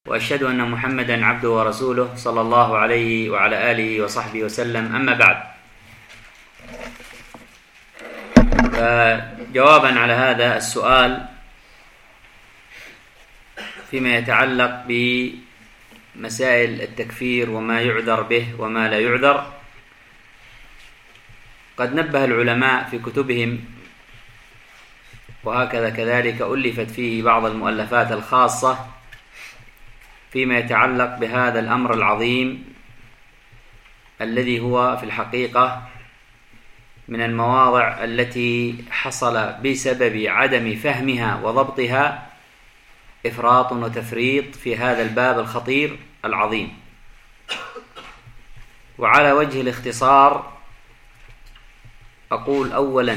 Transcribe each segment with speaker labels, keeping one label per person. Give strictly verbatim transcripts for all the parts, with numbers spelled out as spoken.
Speaker 1: وأشهد أن محمدا عبده ورسوله صلى الله عليه وعلى آله وصحبه وسلم. أما بعد، فجوابا على هذا السؤال فيما يتعلق بمسائل التكفير وما يعذر به وما لا يعذر، قد نبه العلماء في كتبهم، وهكذا كذلك ألفت فيه بعض المؤلفات الخاصة فيما يتعلق بهذا الأمر العظيم الذي هو في الحقيقة من المواضع التي حصل بسبب عدم فهمها وضبطها إفراط وتفريط في هذا الباب الخطير العظيم. وعلى وجه الاختصار أقول أولا،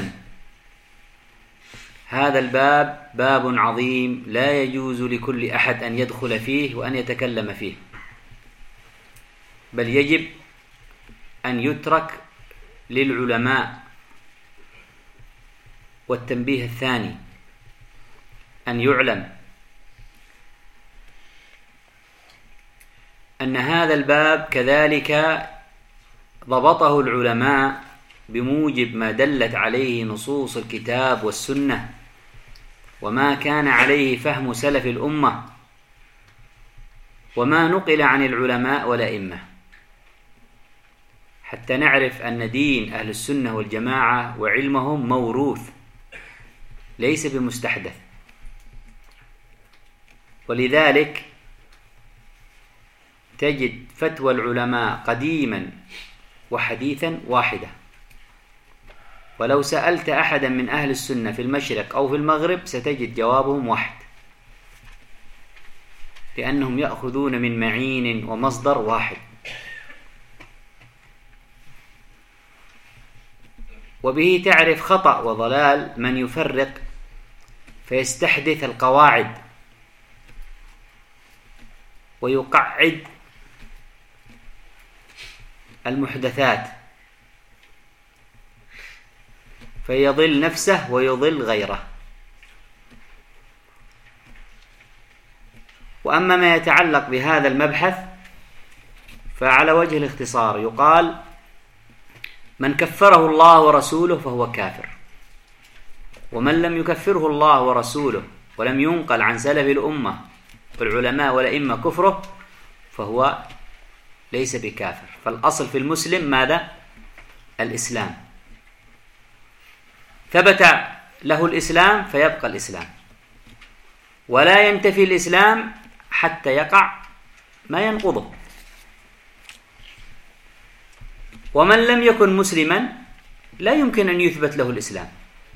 Speaker 1: هذا الباب باب عظيم لا يجوز لكل أحد أن يدخل فيه وأن يتكلم فيه، بل يجب أن يترك للعلماء. والتنبيه الثاني أن يعلم أن هذا الباب كذلك ضبطه العلماء بموجب ما دلت عليه نصوص الكتاب والسنة وما كان عليه فهم سلف الأمة وما نقل عن العلماء والأئمة، حتى نعرف أن دين أهل السنة والجماعة وعلمهم موروث ليس بمستحدث. ولذلك تجد فتوى العلماء قديما وحديثا واحدة، ولو سألت أحدا من أهل السنة في المشرق أو في المغرب ستجد جوابهم واحد، لأنهم يأخذون من معين ومصدر واحد. وبه تعرف خطأ وضلال من يفرق فيستحدث القواعد ويقعد المحدثات فيضل نفسه ويضل غيره. وأما ما يتعلق بهذا المبحث فعلى وجه الاختصار يقال: من كفره الله ورسوله فهو كافر، ومن لم يكفره الله ورسوله ولم ينقل عن سلف الأمة والعلماء والأئمة كفره فهو ليس بكافر. فالأصل في المسلم ماذا؟ الإسلام. ثبت له الإسلام فيبقى الإسلام، ولا ينتفي الإسلام حتى يقع ما ينقضه. ومن لم يكن مسلما لا يمكن أن يثبت له الإسلام.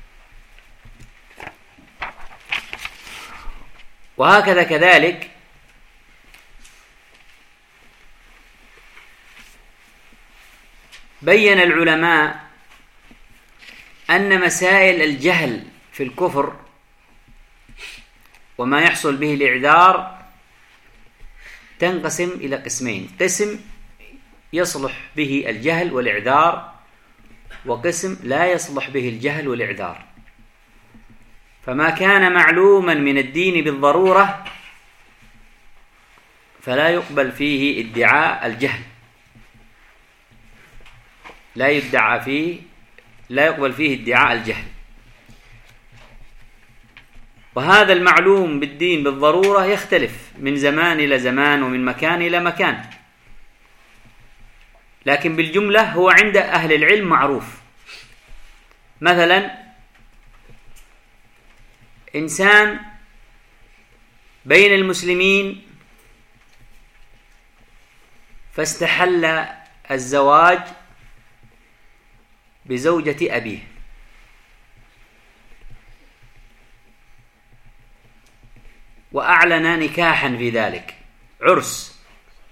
Speaker 1: وهكذا كذلك بين العلماء أن مسائل الجهل في الكفر وما يحصل به الإعذار تنقسم إلى قسمين: قسم يصلح به الجهل والإعذار، وقسم لا يصلح به الجهل والإعذار. فما كان معلوما من الدين بالضرورة فلا يقبل فيه ادعاء الجهل، لا يدعى فيه لا يقبل فيه ادعاء الجهل. وهذا المعلوم بالدين بالضرورة يختلف من زمان إلى زمان ومن مكان إلى مكان، لكن بالجملة هو عند أهل العلم معروف. مثلا إنسان بين المسلمين فاستحل الزواج بزوجة أبيه، وأعلن نكاحا في ذلك عرس.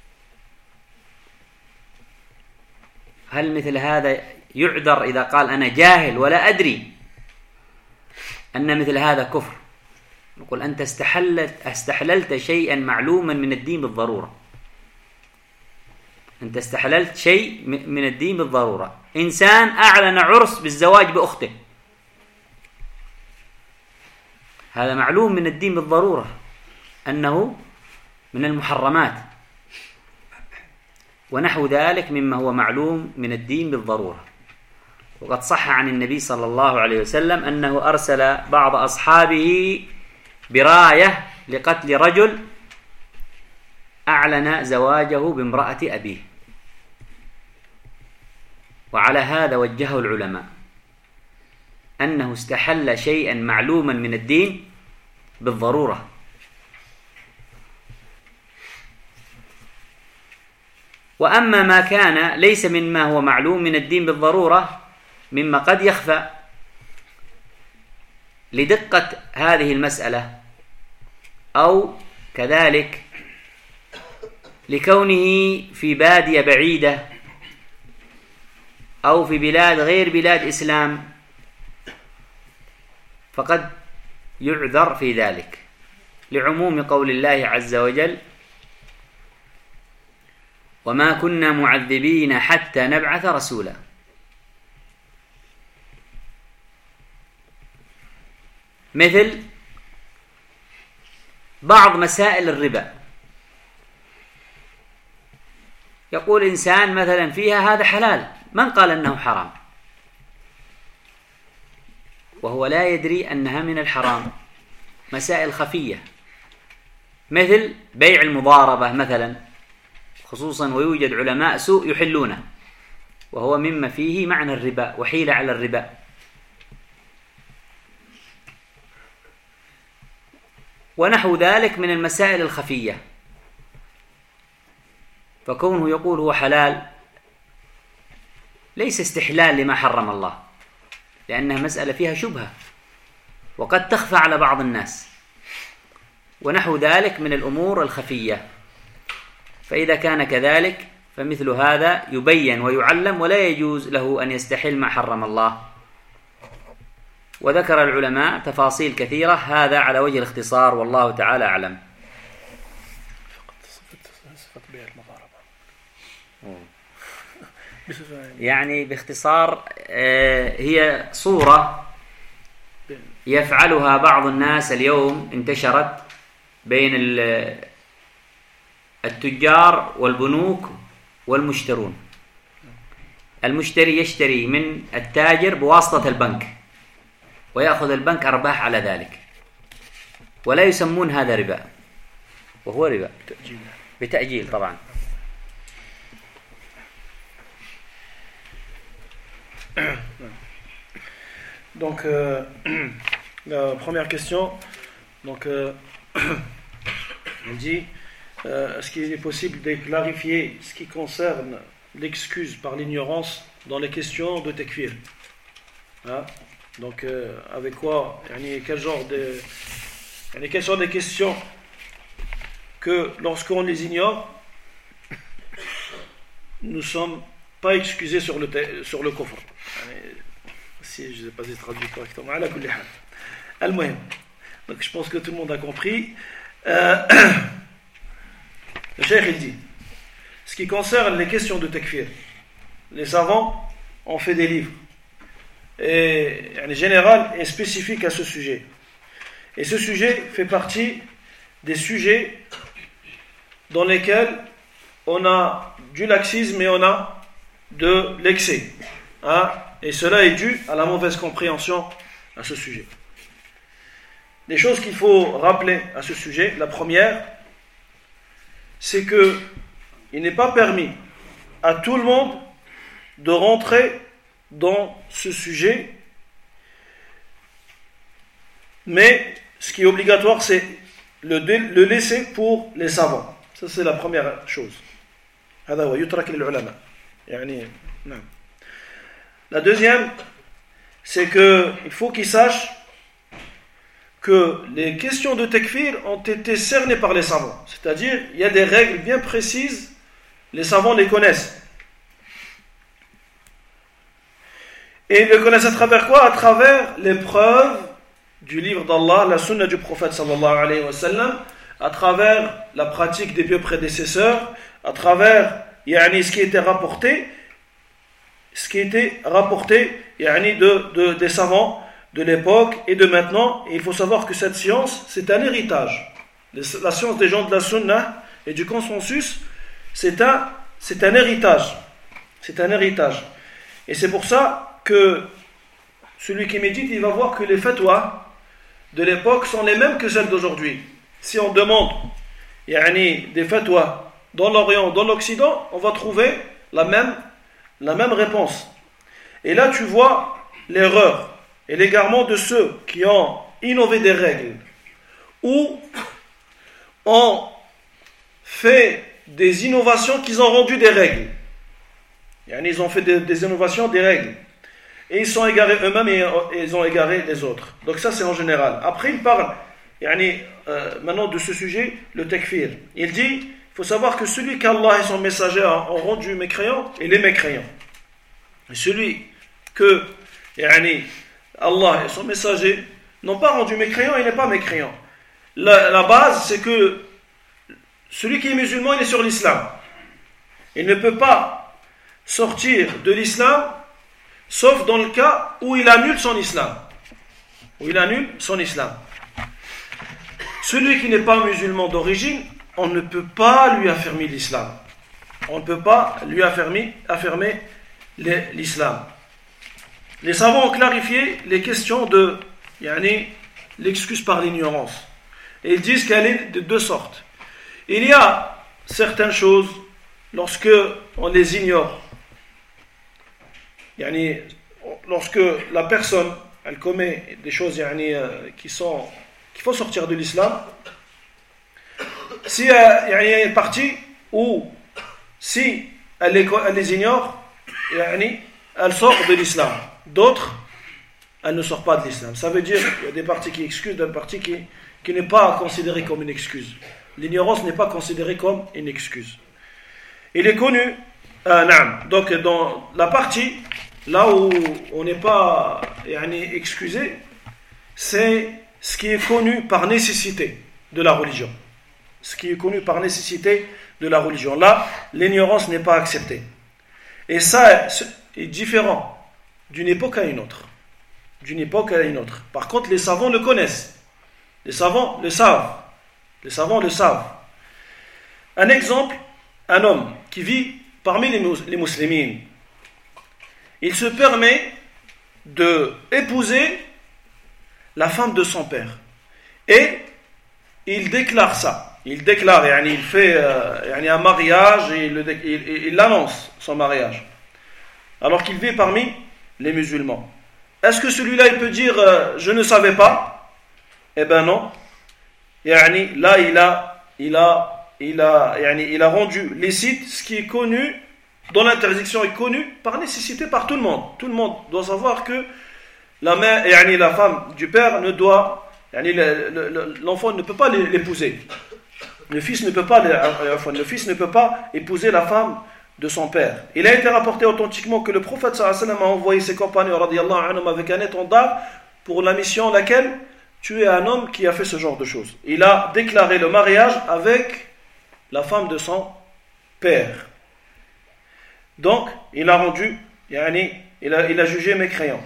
Speaker 1: هل مثل هذا يعذر إذا قال أنا جاهل ولا أدري أن مثل هذا كفر؟ نقول أنت استحلت استحللت شيئا معلوما من الدين بالضرورة، أنت استحللت شيء من الدين بالضرورة. إنسان أعلن عرس بالزواج بأخته، هذا معلوم من الدين بالضرورة أنه من المحرمات ونحو ذلك مما هو معلوم من الدين بالضرورة. وقد صح عن النبي صلى الله عليه وسلم أنه أرسل بعض أصحابه براية لقتل رجل أعلن زواجه بامرأة أبيه، وعلى هذا وجهه العلماء أنه استحل شيئا معلوما من الدين بالضرورة. وأما ما كان ليس مما هو معلوم من الدين بالضرورة مما قد يخفى لدقة هذه المسألة، أو كذلك لكونه في بادية بعيدة أو في بلاد غير بلاد إسلام، فقد يعذر في ذلك لعموم قول الله عز وجل: وما كنا معذبين حتى نبعث رسولا. مثل بعض مسائل الربا، يقول إنسان مثلا فيها هذا حلال، من قال أنه حرام؟ وهو لا يدري أنها من الحرام. مسائل خفية مثل بيع المضاربة مثلا، خصوصا ويوجد علماء سوء يحلونه، وهو مما فيه معنى الربا وحيلة على الربا. ونحو ذلك من المسائل الخفية، فكونه يقول هو حلال ليس استحلال لما حرم الله، لأنها مسألة فيها شبهة وقد تخفى على بعض الناس، ونحو ذلك من الأمور الخفية. فإذا كان كذلك فمثل هذا يبين ويعلم، ولا يجوز له أن يستحل ما حرم الله. وذكر العلماء تفاصيل كثيرة، هذا على وجه الاختصار، والله تعالى أعلم. يعني باختصار هي صورة يفعلها بعض الناس اليوم، انتشرت بين التجار والبنوك والمشترون. المشتري يشتري من التاجر بواسطة البنك، ويأخذ البنك أرباح على ذلك، ولا يسمون هذا ربا، وهو ربا بتأجيل طبعا.
Speaker 2: Donc, euh, la première question, donc, euh, on dit, euh, est-ce qu'il est possible de clarifier ce qui concerne l'excuse par l'ignorance dans les questions de takfir, hein? Donc, euh, avec quoi, quel genre de, quelles sont les questions que, lorsqu'on les ignore, nous ne sommes pas excusés sur le, sur le kufr. Si je n'ai pas traduit correctement, ala kulli hal. Al-muhim. Donc je pense que tout le monde a compris. Euh, le cheikh il dit, ce qui concerne les questions de takfir, les savants ont fait des livres, et en général et spécifique à ce sujet. Et ce sujet fait partie des sujets dans lesquels on a du laxisme et on a de l'excès, hein? Et cela est dû à la mauvaise compréhension à ce sujet. Les choses qu'il faut rappeler à ce sujet, la première, c'est que il n'est pas permis à tout le monde de rentrer dans ce sujet, mais ce qui est obligatoire, c'est le, le laisser pour les savants. Ça, c'est la première chose. هذا هو يترك للعلماء. يعني نعم. La deuxième, c'est que il faut qu'ils sachent que les questions de takfir ont été cernées par les savants. C'est-à-dire, il y a des règles bien précises, les savants les connaissent. Et ils les connaissent à travers quoi? À travers les preuves du livre d'Allah, la sunna du prophète sallallahu alayhi wa sallam, à travers la pratique des pieux prédécesseurs, à travers yani, ce qui était rapporté, ce qui était rapporté yani, de, de, des savants de l'époque et de maintenant. Et il faut savoir que cette science, c'est un héritage. la science des gens de la sunna et du consensus, c'est un, c'est un héritage. C'est un héritage. Et c'est pour ça que celui qui médite, il va voir que les fatwas de l'époque sont les mêmes que celles d'aujourd'hui. Si on demande yani, des fatwas dans l'Orient, dans l'Occident, on va trouver la même, la même réponse. Et là, tu vois l'erreur et l'égarement de ceux qui ont innové des règles ou ont fait des innovations qu'ils ont rendu des règles. Yani, ils ont fait des, des innovations, des règles. Et ils sont égarés eux-mêmes et, et ils ont égaré les autres. Donc ça, c'est en général. Après, il parle yani, euh, maintenant de ce sujet, le takfir. Il dit, il faut savoir que celui qu'Allah et son messager ont rendu mécréant, il est mécréant. Et celui que yani, Allah et son messager n'ont pas rendu mécréant, il n'est pas mécréant. La, la base, c'est que celui qui est musulman, il est sur l'islam. Il ne peut pas sortir de l'islam, sauf dans le cas où il annule son islam. Où il annule son islam. Celui qui n'est pas musulman d'origine, on ne peut pas lui affirmer l'islam. On ne peut pas lui affirmer, affirmer l'islam. Les savants ont clarifié les questions de yani, l'excuse par l'ignorance. Et ils disent qu'elle est de deux sortes. Il y a certaines choses, lorsque on les ignore, yani, lorsque la personne elle commet des choses yani, qui sont qu'il faut sortir de l'islam, si euh, yani, il y a une partie où si elle les, elle les ignore, yani, elle sort de l'islam. D'autres, elle ne sort pas de l'islam. Ça veut dire qu'il y a des parties qui excusent, des parties qui, qui n'est pas considérée comme une excuse. L'ignorance n'est pas considérée comme une excuse. Il est connu, euh, naam, donc dans la partie là où on n'est pas yani, excusé, c'est ce qui est connu par nécessité de la religion. Ce qui est connu par nécessité de la religion. Là, l'ignorance n'est pas acceptée. Et ça est différent d'une époque à une autre. D'une époque à une autre. Par contre, les savants le connaissent. Les savants le savent. Les savants le savent. Un exemple, un homme qui vit parmi les, mus- les musulmans, il se permet de épouser la femme de son père. Et il déclare ça. Il déclare, yani, il fait euh, yani un mariage et il, il, il, il annonce son mariage. Alors qu'il vit parmi les musulmans. Est-ce que celui-là, il peut dire euh, je ne savais pas? Eh ben non. Yani, là, il a, il a, il a, yani, il a rendu licite ce qui est connu, dont l'interdiction est connue par nécessité par tout le monde. Tout le monde doit savoir que la mère, yani, la femme du père ne doit, yani, le, le, l'enfant ne peut pas l'épouser. Le fils ne peut pas, le fils ne peut pas épouser la femme de son père. Il a été rapporté authentiquement que le prophète sallallahu alayhi wa sallam a envoyé ses compagnons radiyallahu anhum avec un étendard pour la mission laquelle tuer un homme qui a fait ce genre de choses. Il a déclaré le mariage avec la femme de son père. Donc, il a rendu, yani, il a, il a jugé mécréant.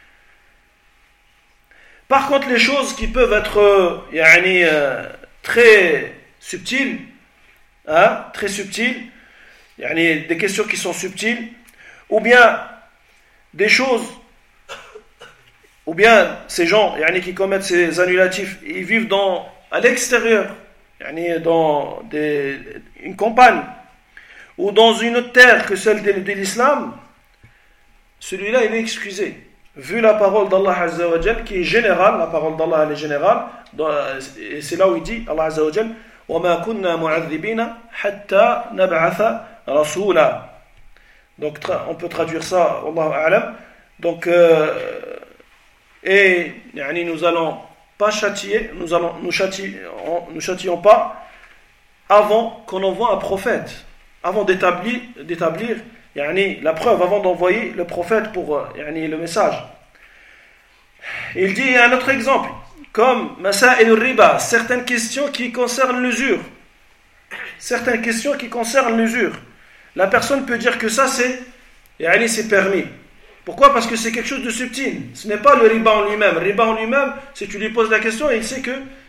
Speaker 2: Par contre, les choses qui peuvent être yani, euh, très subtiles, hein, très subtiles, yani, des questions qui sont subtiles, ou bien des choses, ou bien ces gens yani, qui commettent ces annulatifs, ils vivent dans, à l'extérieur, yani, dans des, une campagne, ou dans une autre terre que celle de, de l'islam, celui-là il est excusé. Vu la parole d'Allah Azza wa Jal, qui est générale, la parole d'Allah elle est générale, et c'est là où il dit, Allah Azza wa Jal, وَمَا كُنَّا مُعَذِّبِينَ حَتَّى نَبْعَثَ رَسُولًا. Donc on peut traduire ça, Wallahu a'lam. Donc, euh, et yani, nous allons pas châtier, nous allons nous châtier, nous châtillons pas avant qu'on envoie un prophète, avant d'établir, d'établir yani, la preuve, avant d'envoyer le prophète pour yani, le message. Il dit un autre exemple, comme Masa'il al-Riba, certaines questions qui concernent l'usure. Certaines questions qui concernent l'usure. La personne peut dire que ça c'est, yani, c'est permis. Pourquoi? Parce que c'est quelque chose de subtil. Ce n'est pas le riba en lui-même. Le riba en lui-même, si tu lui poses la question, il sait que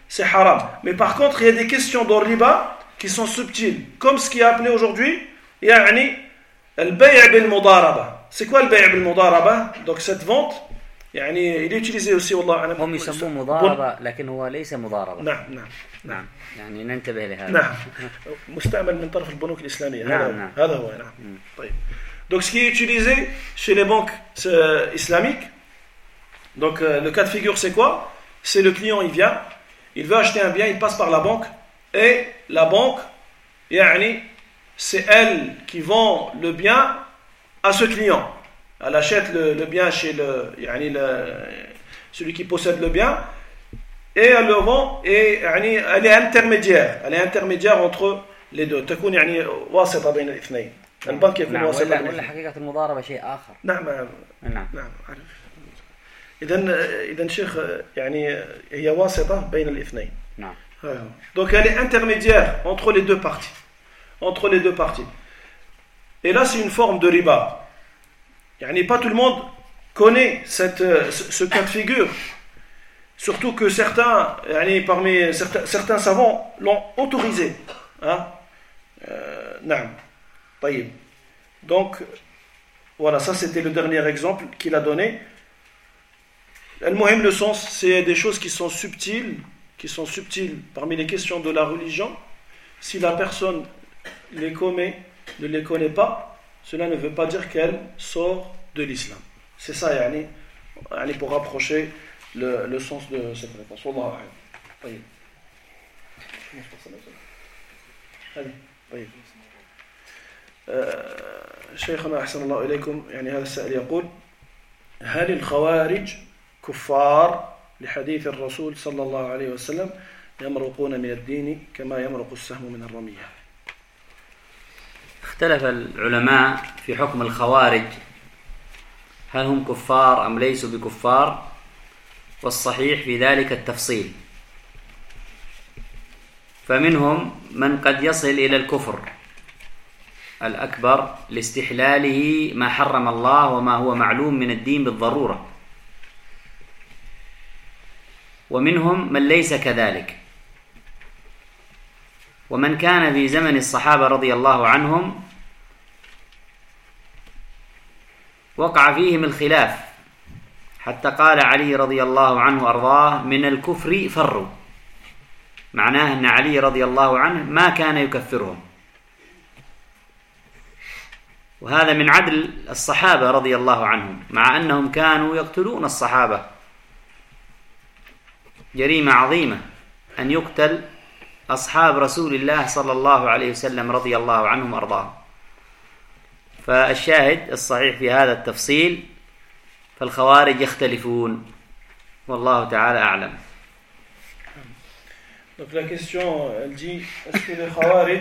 Speaker 2: c'est haram. Mais par contre, il y a des questions dans le riba qui sont subtiles, comme ce qui est appelé aujourd'hui, yani al-bay' bil-mudaraba. C'est quoi le bay' bil-mudaraba? Donc cette vente, يعني il est utilisé aussi والله أنا
Speaker 1: هم يسموه مضاربة لكن هو ليس مضاربة.
Speaker 2: نعم نعم
Speaker 1: نعم يعني ننتبه لهذا.
Speaker 2: نعم مستعمل من طرف البنوك الإسلامية.
Speaker 1: نعم
Speaker 2: هذا
Speaker 1: نعم.
Speaker 2: هذا هو نعم. طيب. Donc ce qui est utilisé chez les banques euh, islamiques, donc euh, le cas de figure c'est quoi? C'est le client, il vient, il veut acheter un bien, il passe par la banque et la banque, يعني c'est elle qui vend le bien à ce client. Elle achète le, le bien chez le, يعني le, celui qui possède le bien et elle le vend et يعني elle est intermédiaire, elle est intermédiaire entre les deux. تكون يعني واسطة بين الاثنين. البنك يكون
Speaker 1: نعم.
Speaker 2: واسطة
Speaker 1: ولا,
Speaker 2: بين
Speaker 1: ولا حقيقة المضاربة شيء آخر.
Speaker 2: نعم
Speaker 1: نعم
Speaker 2: نعم عارف. إذن إذن شيخ يعني هي واسطة بين الاثنين.
Speaker 1: نعم.
Speaker 2: Donc elle est intermédiaire entre les deux parties, entre les deux parties. Et là c'est une forme de riba. Yani pas tout le monde connaît cette, ce, ce cas de figure. Surtout que certains, yani parmi certains, certains savants l'ont autorisé. Hein? Euh, naam. Taïb. Donc, voilà, ça c'était le dernier exemple qu'il a donné. Al-Muhim, le sens, c'est des choses qui sont subtiles, qui sont subtiles parmi les questions de la religion. Si la personne les commet, ne les connaît pas, cela ne veut pas dire qu'elle sort de l'islam. C'est ça, yani, yani pour rapprocher le, le sens de cette réponse. Wallahu a'lam. طيب. طيب. شيخنا أحسن الله إليكم يعني هذا السائل يقول هل الخوارج كفار لحديث الرسول صلى الله عليه وسلم يمرقون من الدين كما يمرق السهم من الرمية؟
Speaker 1: اختلف العلماء في حكم الخوارج هل هم كفار أم ليسوا بكفار، والصحيح في ذلك التفصيل. فمنهم من قد يصل إلى الكفر الأكبر لاستحلاله ما حرم الله وما هو معلوم من الدين بالضرورة، ومنهم من ليس كذلك. ومن كان في زمن الصحابة رضي الله عنهم وقع فيهم الخلاف، حتى قال علي رضي الله عنه وأرضاه من الكفر فروا، معناه أن علي رضي الله عنه ما كان يكفرهم. وهذا من عدل الصحابة رضي الله عنهم، مع أنهم كانوا يقتلون الصحابة، جريمة عظيمة أن يقتل أصحاب رسول الله صلى الله عليه وسلم رضي الله عنهم وأرضاهم. فالشاهد الصحيح في هذا التفصيل فالخوارج يختلفون والله تعالى أعلم.
Speaker 2: Donc la question, elle dit, est-ce que les Khawarij,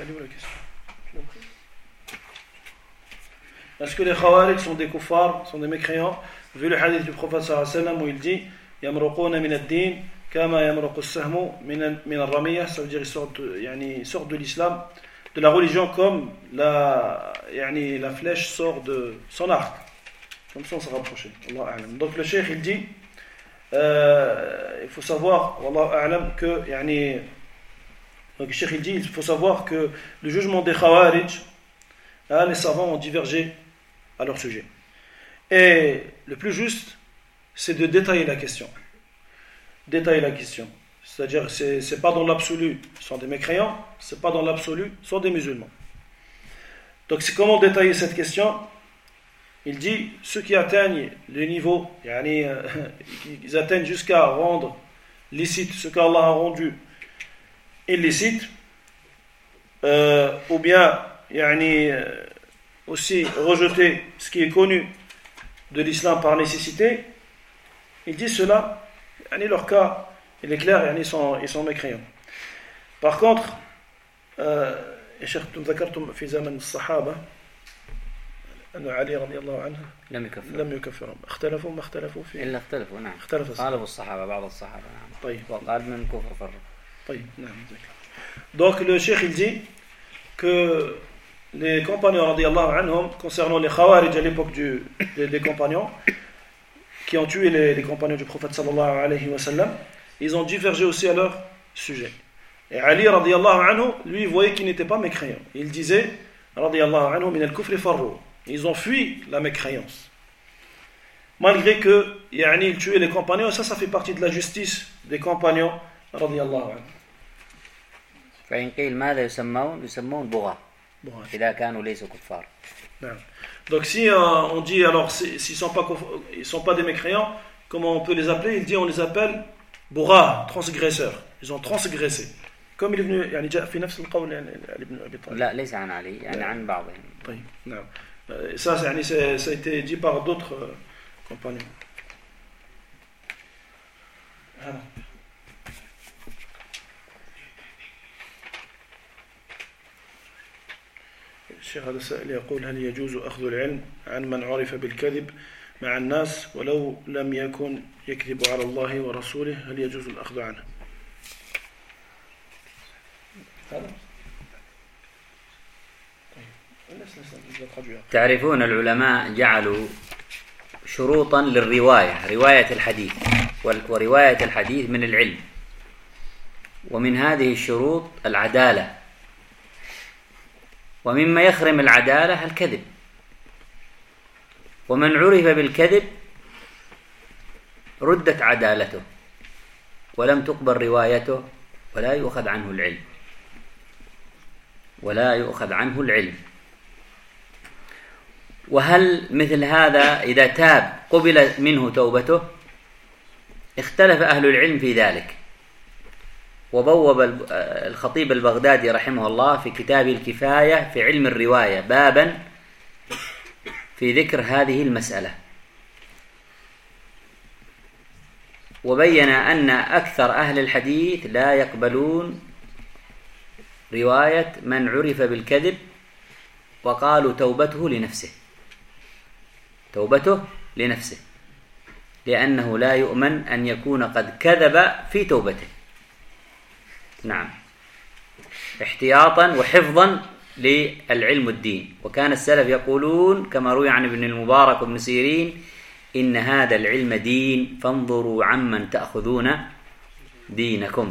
Speaker 2: est-ce que les Khawarij sont des kuffars, sont des mécréants, vu le hadith du prophète sallallahu alayhi wa sallam où il dit yamruquna min ad-din kama yamruqu as-sahmu min min ar-ramiyah, ça veut dire ils sortent de, yani, ils sortent de l'islam, de la religion comme la, yani, la flèche sort de son arc, comme ça on s'est rapproché. Allah a'lam. Donc le cheikh il dit Euh, il faut savoir, wallahu a'lam, que yani, donc, le cheikh il dit il faut savoir que le jugement des Khawarij, hein, les savants ont divergé à leur sujet. Et le plus juste, c'est de détailler la question. Détailler la question. C'est-à-dire, c'est, c'est pas dans l'absolu, ils sont des mécréants, c'est pas dans l'absolu, ils sont des musulmans. Donc, c'est comment détailler cette question? Il dit, ceux qui atteignent le niveau, yani, euh, ils atteignent jusqu'à rendre licite ce qu'Allah a rendu illicite, euh, ou bien yani, euh, aussi rejeter ce qui est connu de l'islam par nécessité, il dit cela, yani, leur cas, il est clair, yani, ils, sont, ils sont mécréants. Par contre, euh, ذكرتم في زمن الصحابة أن علي رضي الله عنه
Speaker 1: لم يكفر
Speaker 2: لم يكفرهم اختلفوا ما اختلفوا فيه
Speaker 1: إلا اختلفوا نعم
Speaker 2: اختلفوا
Speaker 1: خالفوا الصحابة بعض الصحابة نعم
Speaker 2: طيب
Speaker 1: وقال من كفر فر
Speaker 2: طيب نعم. Donc le cheikh il dit que les compagnons رضي الله عنهم concernant les Khawarij à l'époque du, des, des compagnons qui ont tué les, les compagnons du prophète sallallahu alayhi wa sallam, ils ont divergé aussi à leur sujet. Et Ali radiyallahu anhu, lui, il voyait qu'ils n'étaient pas mécréants. Il disait, radiyallahu anhu, min al-kufri farru. Ils ont fui la mécréance. Malgré que, yani, ils tuaient les compagnons, ça, ça fait partie de la justice des compagnons, radiyallahu anhu.
Speaker 1: فإن قيل ماذا يسمون يسمون بغاة إذا كانوا ليسوا كفار.
Speaker 2: Donc si euh, on dit alors s'ils sont pas ils sont pas des mécréants, comment on peut les appeler? Il dit on les appelle bugha, transgresseurs. Ils ont transgressé. Comme il est venu يعني جاء في نفس القول يعني علي بن أبي طالب.
Speaker 1: لا ليس عن علي يعني عن بعضهم.
Speaker 2: طيب نعم. Ça يعني ça a été dit par d'autres euh, compagnons. Voilà. الشيخ هذا السائل يقول هل يجوز أخذ العلم عن من عرف بالكذب مع الناس ولو لم يكن يكذب على الله ورسوله هل يجوز الأخذ عنه؟
Speaker 1: تعرفون العلماء جعلوا شروطا للرواية رواية الحديث ورواية الحديث من العلم ومن هذه الشروط العدالة ومما يخرم العدالة الكذب ومن عرف بالكذب ردت عدالته ولم تقبل روايته ولا يؤخذ عنه العلم ولا يؤخذ عنه العلم وهل مثل هذا إذا تاب قبل منه توبته؟ اختلف أهل العلم في ذلك وبوب الخطيب البغدادي رحمه الله في كتاب الكفاية في علم الرواية بابا في ذكر هذه المسألة وبين أن أكثر أهل الحديث لا يقبلون رواية من عرف بالكذب وقالوا توبته لنفسه توبته لنفسه لأنه لا يؤمن أن يكون قد كذب في توبته نعم احتياطا وحفظا للعلم الدين وكان السلف يقولون كما روي عن ابن المبارك وابن سيرين إن هذا العلم دين فانظروا عمن تأخذون دينكم.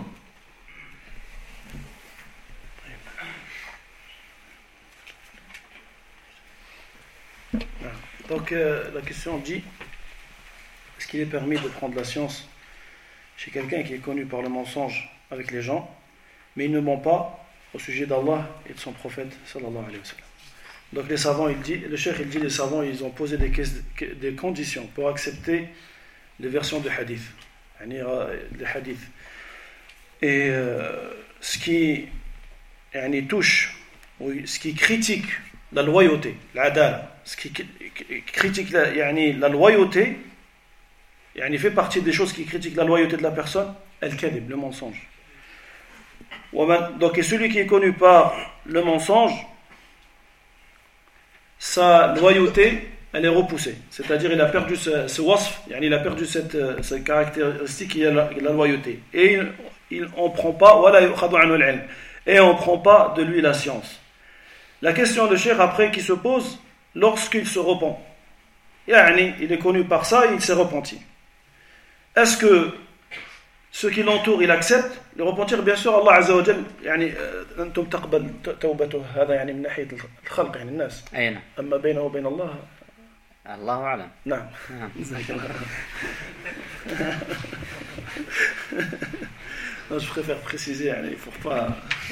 Speaker 2: Donc euh, la question dit est-ce qu'il est permis de prendre la science chez quelqu'un qui est connu par le mensonge avec les gens mais il ne ment pas au sujet d'Allah et de son prophète sallallahu alayhi wa sallam. Donc les savants, il dit, le cheikh il dit les savants ils ont posé des, des conditions pour accepter les versions de hadith, les hadiths. Et euh, ce qui yani, touche, ce qui critique la loyauté, l'adala, ce qui critique la, yani, la loyauté, yani, fait partie des choses qui critiquent la loyauté de la personne, al-kadhib, le mensonge. Donc, et celui qui est connu par le mensonge, sa loyauté, elle est repoussée. C'est-à-dire, il a perdu ce, ce wasf, il a perdu cette, cette caractéristique qui est la, la loyauté. Et il on prend pas, et on ne prend pas de lui la science. La question de Cheikh après qui se pose lorsqu'il se repent. Yani, il est connu par ça et il s'est repenti. Est-ce que ceux qui l'entourent, ils acceptent le repentir? Bien sûr, Allah Azza wa Jal, يعني أنتم تقبل توبته هذا يعني من ناحية الخلق يعني الناس.
Speaker 1: أين؟
Speaker 2: أما بينه وبين الله.
Speaker 1: الله أعلم.
Speaker 2: نعم. Non, je préfère préciser, يعني, il ne faut pas,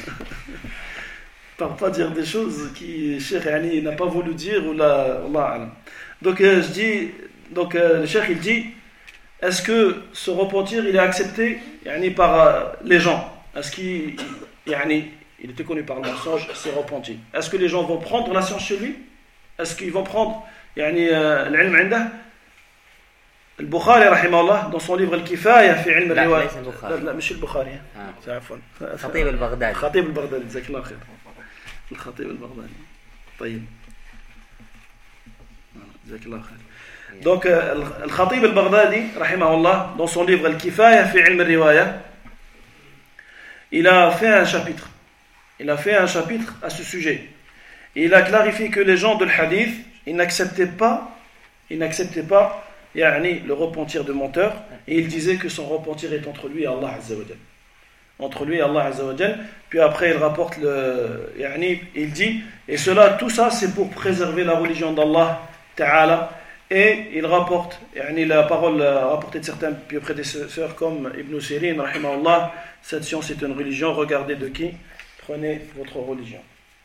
Speaker 2: pas, pas dire des choses qui Cheikh yani, n'a pas voulu dire ou la, Allah alam. Donc euh, je dis, donc euh, le Cheikh il dit. Est-ce que ce repentir, il est accepté yani, par euh, les gens? Est-ce qu'il yani, il était connu par le mensonge, il s'est repenti? Est-ce que les gens vont prendre la science chez lui? Est-ce qu'ils vont prendre yani, euh, l'ilm indah? Al-Bukhari, rahimahullah, dans son livre Al-Kifaya, fi ilm al-riwaya. لا لا مش البخاري. عفوا.
Speaker 1: خطيب البغدادي.
Speaker 2: خطيب البغدادي جزاك الله خير. الخطيب البغدادي. طيب. جزاك الله خير. Donc, euh, Al-Khatib al-Baghdadi, rahimahullah, dans son livre Al-Kifaya fi ilm al-riwaya, il a fait un chapitre. Il a fait un chapitre à ce sujet. Et il a clarifié que les gens de l'hadith, ils n'acceptaient pas, ils n'acceptaient pas yani, le repentir de menteur, et il disait que son repentir est entre lui et Allah Azza wa Jal. Entre lui et Allah Azza wa Jal. Puis après il rapporte le, yani, il dit, et cela, tout ça c'est pour préserver la religion d'Allah Ta'ala. Et il rapporte yani, la parole rapportée de certains prédécesseurs comme Ibn Sirin, rahimahullah, cette science est une religion, regardez de qui, prenez votre religion.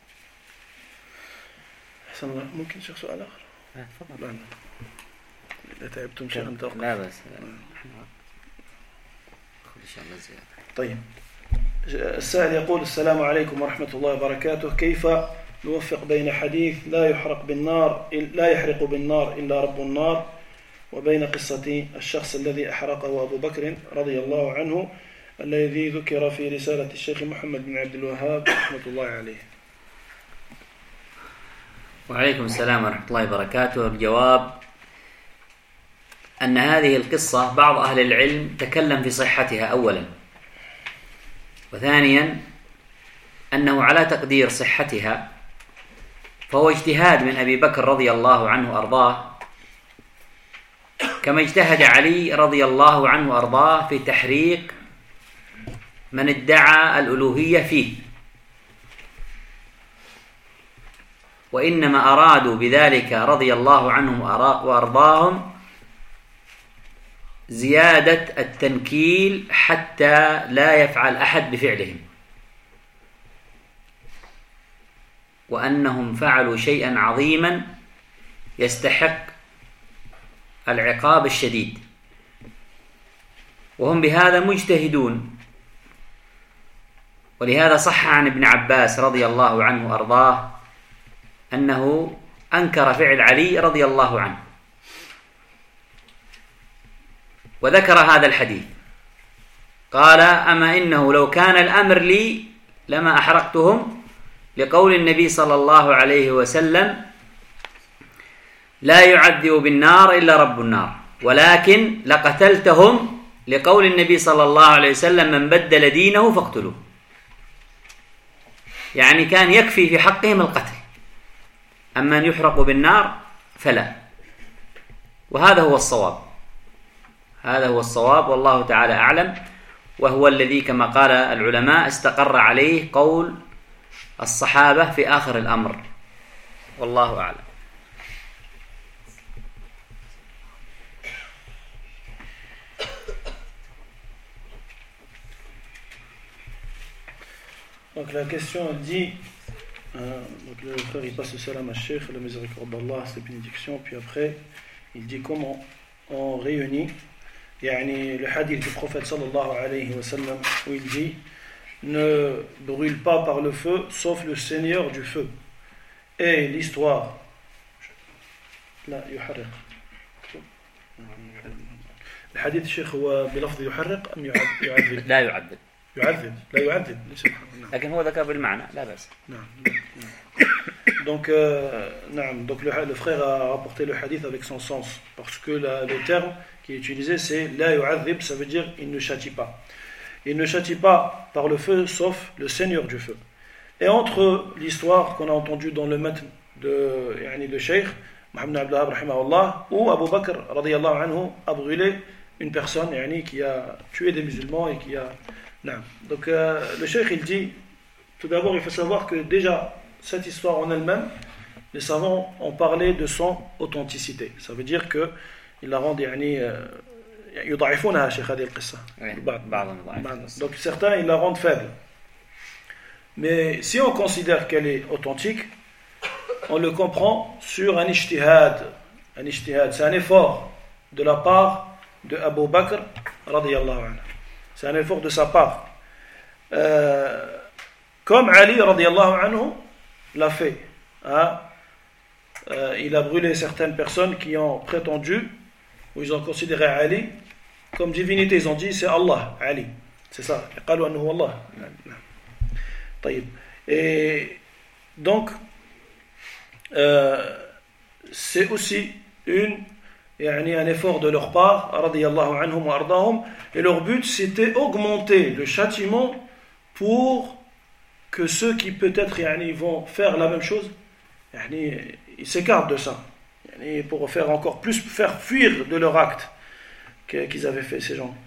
Speaker 2: ممكن شيخ سؤال آخر؟
Speaker 1: تفضل.
Speaker 2: لا لا تعبتم شيخ أنت.
Speaker 1: لا بس خذ إن شاء الله زيادة.
Speaker 2: طيب السائل يقول السلام عليكم ورحمة الله وبركاته، كيف نوفق بين حديث لا يحرق بالنار لا يحرق بالنار إلا رب النار وبين قصة الشخص الذي أحرقه أبو بكر رضي الله عنه الذي ذكر في رسالة الشيخ محمد بن عبد الوهاب رحمة الله عليه.
Speaker 1: وعليكم السلام ورحمة الله وبركاته. الجواب أن هذه القصة بعض أهل العلم تكلم في صحتها أولا، وثانيا أنه على تقدير صحتها فهو اجتهاد من أبي بكر رضي الله عنه وأرضاه، كما اجتهد علي رضي الله عنه وأرضاه في تحريق من ادعى الألوهية فيه، وإنما أرادوا بذلك رضي الله عنهم وأرضاهم زيادة التنكيل حتى لا يفعل أحد بفعلهم، وأنهم فعلوا شيئا عظيما يستحق العقاب الشديد، وهم بهذا مجتهدون. ولهذا صح عن ابن عباس رضي الله عنه وأرضاه أنه أنكر فعل علي رضي الله عنه، وذكر هذا الحديث قال: أما إنه لو كان الأمر لي لما أحرقتهم، لقول النبي صلى الله عليه وسلم: لا يعذب بالنار إلا رب النار، ولكن لقتلتهم، لقول النبي صلى الله عليه وسلم: من بدل دينه فاقتلوه. يعني كان يكفي في حقهم القتل، أما أن يحرقوا بالنار فلا. وهذا هو الصواب، هذا هو الصواب والله تعالى أعلم، وهو الذي كما قال العلماء استقر عليه قول الصحابة في آخر الأمر، والله أعلم.
Speaker 2: Donc la question dit, euh, donc le frère il passe le salam à Cheikh, la miséricorde d'Allah, ses bénédictions, puis après il dit comment on réunit yani, le hadith du prophète sallallahu alayhi wa sallam où il dit: ne brûle pas par le feu sauf le Seigneur du feu, et l'histoire لا يحرق. الحديث الشيخ هو بلفظ يحرق أم يعذب؟
Speaker 1: لا يعذب.
Speaker 2: يعذب لا يعذب
Speaker 1: لكن هو ذكر بالمعنى لا بأس.
Speaker 2: نعم. Donc, euh, donc le, le frère a rapporté le hadith avec son sens, parce que la, le terme qui est utilisé c'est la yu'adhib, ça veut dire il ne châtie pas. Il ne châtie pas par le feu sauf le Seigneur du feu. Et entre l'histoire qu'on a entendue dans le matn de, yani, de Cheikh Mohamed Abdullah rahimahullah, où Abu Bakr radiyallahu anhu a brûlé une personne yani, qui a tué des musulmans et qui a. Non. Donc euh, le Cheikh il dit, tout d'abord il faut savoir que déjà cette histoire en elle-même, les savants ont parlé de son authenticité. Ça veut dire que ils la rendent yani يضعفونها شيخ هذه القصة. Donc certains ils la rendent faible. Mais si on considère qu'elle est authentique, on le comprend sur un ijtihad. Un ijtihad, c'est un effort de la part de Abu Bakr radiyallahu anhu. C'est un effort de sa part. Euh, comme Ali radiyallahu anhu l'a fait. Hein? Euh, il a brûlé certaines personnes qui ont prétendu, ou ils ont considéré Ali comme divinité. Ils ont dit c'est Allah, Ali. C'est ça. Et donc, euh, c'est aussi une, yani un effort de leur part, radiyallahu anhum wa ardahum, et leur but c'était augmenter le châtiment pour que ceux qui peut-être yani, vont faire la même chose, yani, ils s'écartent de ça. et pour faire encore plus, faire fuir de leur acte qu'ils avaient fait ces gens.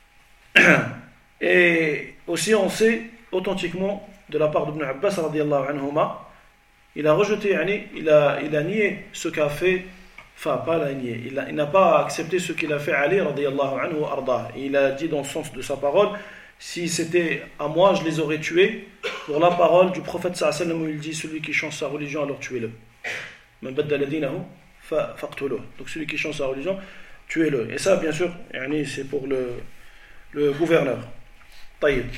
Speaker 2: Et aussi on sait authentiquement de la part d'Ibn Abbas radiyallahu anhuma, il a rejeté, il a, il a nié ce qu'a fait, enfin pas l'a nié, il, a, il n'a pas accepté ce qu'il a fait Ali radiyallahu anhu arda. Il a dit dans le sens de sa parole, si c'était à moi je les aurais tués pour la parole du prophète sallallahu alayhi wa sallam où il dit celui qui change sa religion alors tuez-le. Man baddala dinahu faqtuluh. Donc celui qui change sa religion, tuez-le. Et ça bien sûr c'est pour le, le gouverneur. Taïb.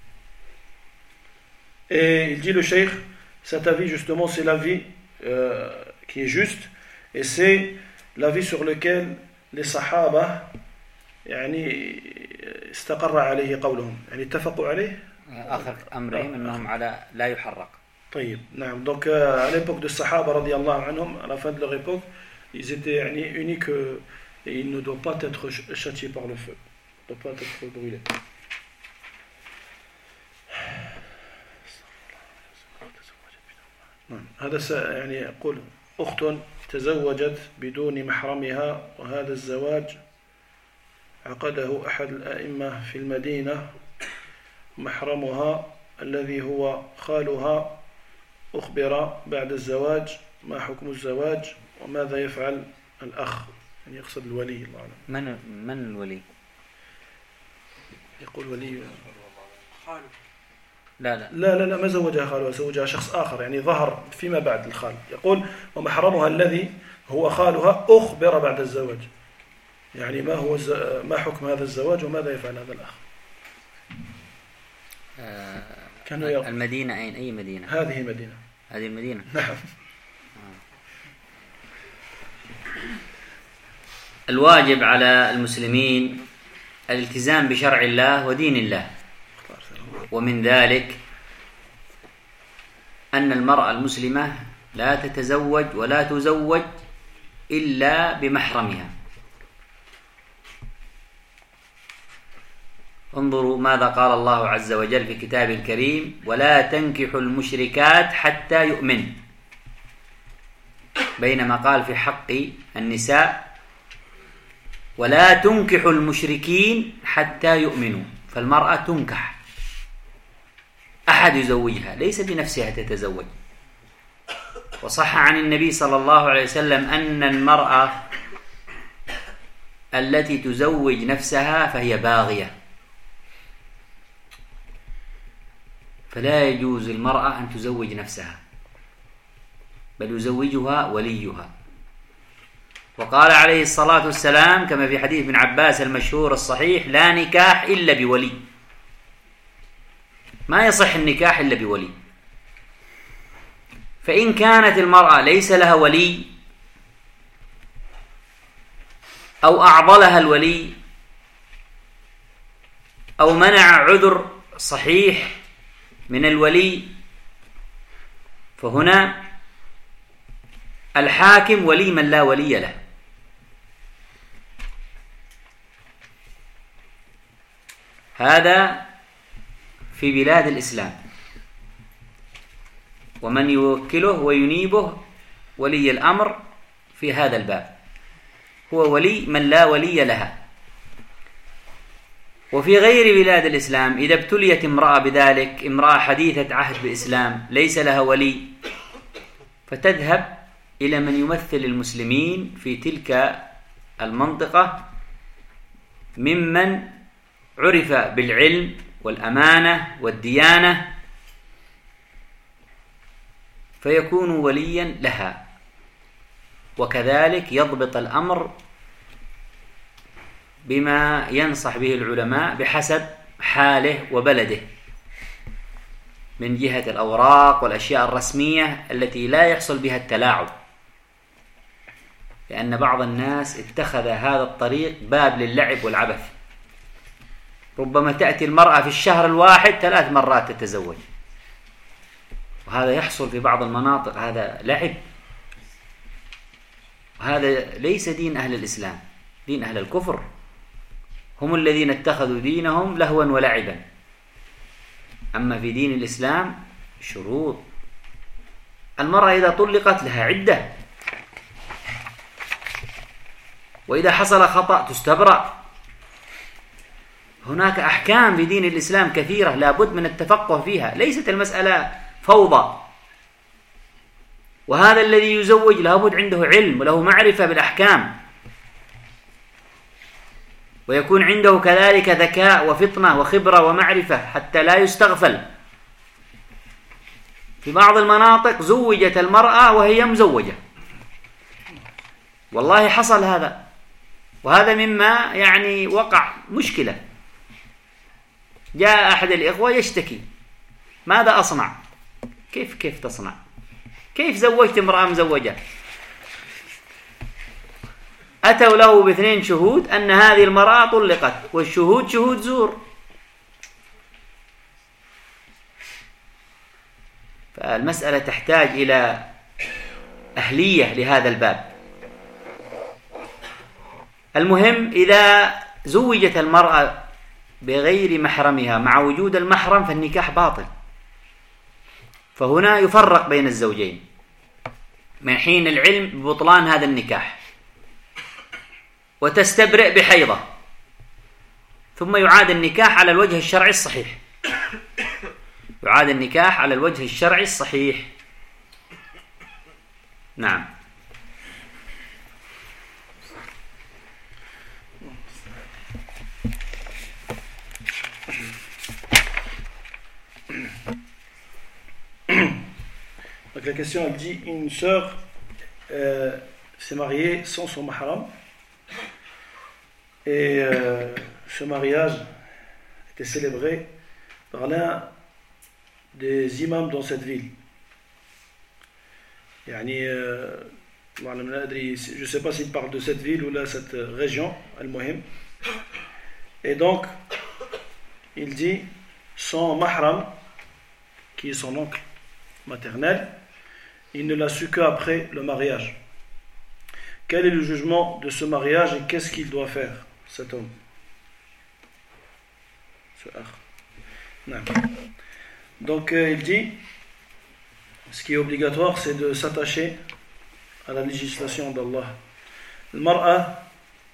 Speaker 2: Et il dit le cheikh, cet avis justement c'est l'avis euh, qui est juste et c'est l'avis sur lequel les sahaba يعني استقر عليه قولهم يعني اتفقوا عليه
Speaker 1: آخر أمرهم أنهم على لا يحرق.
Speaker 2: طيب نعم. Donc euh, à l'époque de Sahaba radiyallahu anhum, à la fin de leur époque, ils étaient يعني, unis que et ils ne doivent pas être châtiés par le feu, ne doivent pas être brûlés. هذا يعني يقول أخت تزوجت بدون محرمها وهذا الزواج عقده أحد الأئمة في المدينة محرمها الذي هو خالها أخبر بعد الزواج ما حكم الزواج وماذا يفعل الأخ يعني يقصد الولي الله أعلم.
Speaker 1: من من الولي؟
Speaker 2: يقول ولي
Speaker 3: خاله.
Speaker 1: لا لا
Speaker 2: لا لا لا ما زوجها خالها زوجها شخص آخر يعني ظهر فيما بعد الخال. يقول ومحرمها الذي هو خالها أخبر بعد الزواج يعني ما هو ما حكم هذا الزواج وماذا يفعل هذا الأخ.
Speaker 1: آه
Speaker 2: كانوا يرى
Speaker 1: المدينة أين أي مدينة؟
Speaker 2: هذه المدينة.
Speaker 1: هذه المدينة.
Speaker 2: نعم.
Speaker 1: الواجب على المسلمين الالتزام بشرع الله ودين الله، ومن ذلك أن المرأة المسلمة لا تتزوج ولا تزوج إلا بمحرمها. انظروا ماذا قال الله عز وجل في كتابه الكريم: ولا تنكحوا المشركات حتى يؤمن، بينما قال في حق النساء ولا تنكحوا المشركين حتى يؤمنوا. فالمرأة تنكح، أحد يزوجها، ليس بنفسها تتزوج. وصح عن النبي صلى الله عليه وسلم أن المرأة التي تزوج نفسها فهي باغية، فلا يجوز المرأة أن تزوج نفسها، بل يزوجها وليها. وقال عليه الصلاة والسلام كما في حديث ابن عباس المشهور الصحيح: لا نكاح إلا بولي. ما يصح النكاح إلا بولي. فإن كانت المرأة ليس لها ولي أو أعضلها الولي أو منع عذر صحيح من الولي، فهنا الحاكم ولي من لا ولي له. هذا في بلاد الإسلام، ومن يوكله وينيبه ولي الأمر في هذا الباب هو ولي من لا ولي لها. وفي غير بلاد الإسلام إذا ابتليت امرأة بذلك، امرأة حديثة عهد بالإسلام ليس لها ولي، فتذهب إلى من يمثل المسلمين في تلك المنطقة ممن عرف بالعلم والأمانة والديانة، فيكون وليا لها. وكذلك يضبط الأمر بما ينصح به العلماء بحسب حاله وبلده من جهة الأوراق والأشياء الرسمية التي لا يحصل بها التلاعب، لأن بعض الناس اتخذ هذا الطريق باب للعب والعبث. ربما تأتي المرأة في الشهر الواحد ثلاث مرات تتزوج، وهذا يحصل في بعض المناطق. هذا لعب، وهذا ليس دين أهل الإسلام، دين أهل الكفر. هم الذين اتخذوا دينهم لهوا ولعبا. أما في دين الإسلام شروط. المرأة إذا طلقت لها عدة، وإذا حصل خطأ تستبرأ. هناك أحكام في دين الإسلام كثيرة لابد من التفقه فيها، ليست المسألة فوضى. وهذا الذي يزوج لابد عنده علم وله معرفة بالأحكام، ويكون عنده كذلك ذكاء وفطنة وخبرة ومعرفة حتى لا يستغفل. في بعض المناطق زوجت المرأة وهي مزوجة، والله حصل هذا، وهذا مما يعني وقع مشكلة. جاء أحد الإخوة يشتكي: ماذا أصنع؟ كيف كيف تصنع؟ كيف زوجت امرأة مزوجة؟ أتوا له باثنين شهود أن هذه المرأة طلقت، والشهود شهود زور. فالمسألة تحتاج إلى أهلية لهذا الباب. المهم إذا زوجت المرأة بغير محرمها مع وجود المحرم فالنكاح باطل، فهنا يفرق بين الزوجين من حين العلم ببطلان هذا النكاح، وتستبرئ بحيضة، ثم يعاد النكاح على الوجه الشرعي الصحيح. يعاد النكاح على الوجه الشرعي الصحيح. نعم.
Speaker 2: Donc la question elle dit, une sœur euh, s'est mariée sans son mahram, et euh, ce mariage était célébré par l'un des imams dans cette ville. يعني, euh, je ne sais pas s'il parle de cette ville ou là cette région, al-Muhim. Et donc il dit, son mahram, qui est son oncle maternel, il ne l'a su qu'après le mariage. Quel est le jugement de ce mariage et qu'est-ce qu'il doit faire, cet homme? Ce non. Donc euh, il dit, ce qui est obligatoire, c'est de s'attacher à la législation d'Allah. Le mar'a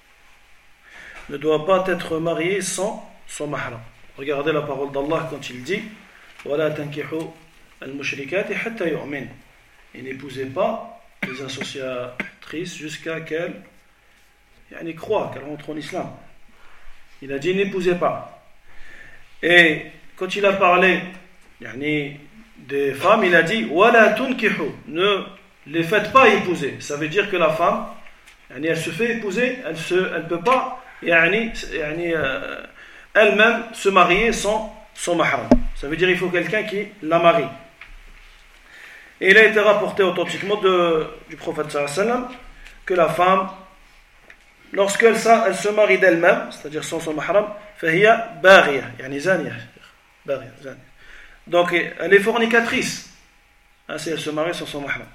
Speaker 2: ne doit pas être marié sans son mahram. Regardez la parole d'Allah quand il dit, وَلَا تَنْكِحُوا الْمُشْرِكَاتِ حَتَّى يُؤْمِنْ. Et n'épousez pas les associatrices jusqu'à qu'elles yani, croient, qu'elles rentrent en islam. Il a dit n'épousez pas. Et quand il a parlé yani, des femmes, il a dit وَلَا تُنْكِحُوا. Ne les faites pas épouser. Ça veut dire que la femme, yani, elle se fait épouser, elle ne elle peut pas yani, yani, euh, elle-même se marier sans son mahram. Ça veut dire qu'il faut quelqu'un qui la marie. Et il a été rapporté authentiquement de, du prophète sallallahu alayhi wa sallam que la femme, lorsqu'elle elle se marie d'elle-même, c'est-à-dire sans son mahram, فهي باغية, يعني زانية, باغية, زانية. Donc elle est fornicatrice, hein, si elle se marie sans son mahram.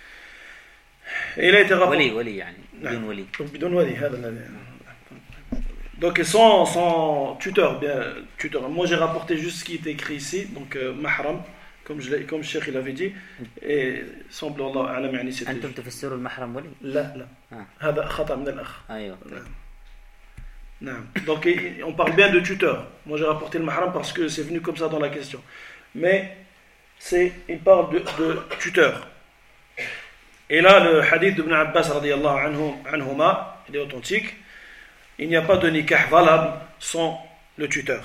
Speaker 2: Et il a été rapporté.
Speaker 1: ولي ولي يعني بدون ولي.
Speaker 2: بدون ولي هذا الذي. Donc sans, sans tuteur, bien tuteur. Moi j'ai rapporté juste ce qui est écrit ici, donc euh, mahram. comme je comme Cheikh il avait dit, et semble Allah a'lam يعني c'était.
Speaker 1: أنتم تفسروا المحرم ولي؟
Speaker 2: لا لا. هذا خطأ من الأخ.
Speaker 1: أيوه.
Speaker 2: نعم. Donc on parle bien de tuteur. Moi j'ai rapporté le mahram parce que c'est venu comme ça dans la question. Mais c'est il parle de, de tuteur. Et là le hadith d'Ibn Abbas radiyallahu anhu anhuma, il est authentique. Il n'y a pas de nikah valable sans le tuteur.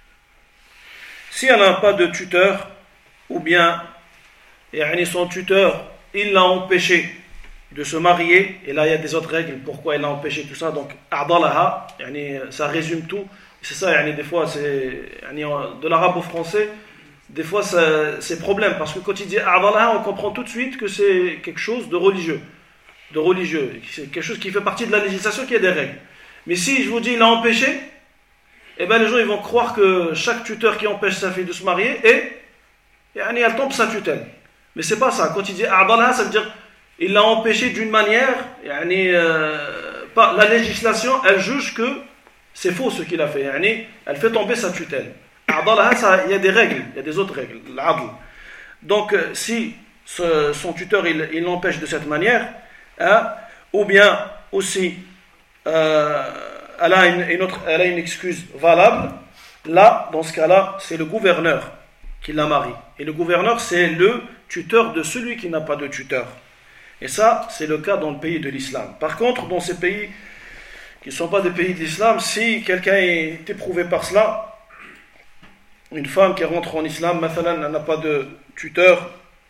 Speaker 2: Si elle n'a pas de tuteur, ou bien yani son tuteur, il l'a empêché de se marier, et là il y a des autres règles, pourquoi il l'a empêché, tout ça, donc a'dalaha, yani, ça résume tout, c'est ça, yani, des fois, c'est yani, de l'arabe au français, des fois ça, c'est problème, parce que quand il dit a'dalaha, on comprend tout de suite que c'est quelque chose de religieux, de religieux, c'est quelque chose qui fait partie de la législation, qui a des règles. Mais si je vous dis il l'a empêché, eh bien les gens ils vont croire que chaque tuteur qui empêche sa fille de se marier, et yani, elle tombe sa tutelle. Mais c'est pas ça. Quand il dit a'dalaha, ça veut dire il l'a empêché d'une manière, yani, euh, pas, la législation, elle juge que c'est faux ce qu'il a fait. Yani, elle fait tomber sa tutelle. A'dalaha, il y a des règles, il y a des autres règles. L'adl. Donc, euh, si ce, son tuteur il, il l'empêche de cette manière, hein, ou bien aussi euh, elle, a une, une autre, elle a une excuse valable, là, dans ce cas-là, c'est le gouverneur qui la marie. Et le gouverneur, c'est le tuteur de celui qui n'a pas de tuteur. Et ça, c'est le cas dans le pays de l'islam. Par contre, dans ces pays qui ne sont pas des pays de l'islam, si quelqu'un est éprouvé par cela, une femme qui rentre en islam, mathalan, elle n'a pas de tuteur,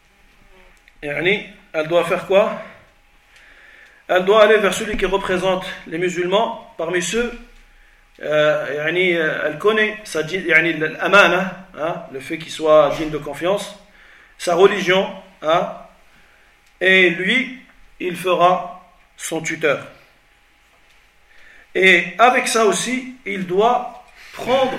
Speaker 2: elle doit faire quoi? Elle doit aller vers celui qui représente les musulmans. Parmi ceux, euh, elle connaît sa, l'amana, hein, le fait qu'il soit digne de confiance, sa religion, hein, et lui, il fera son tuteur. Et avec ça aussi, il doit prendre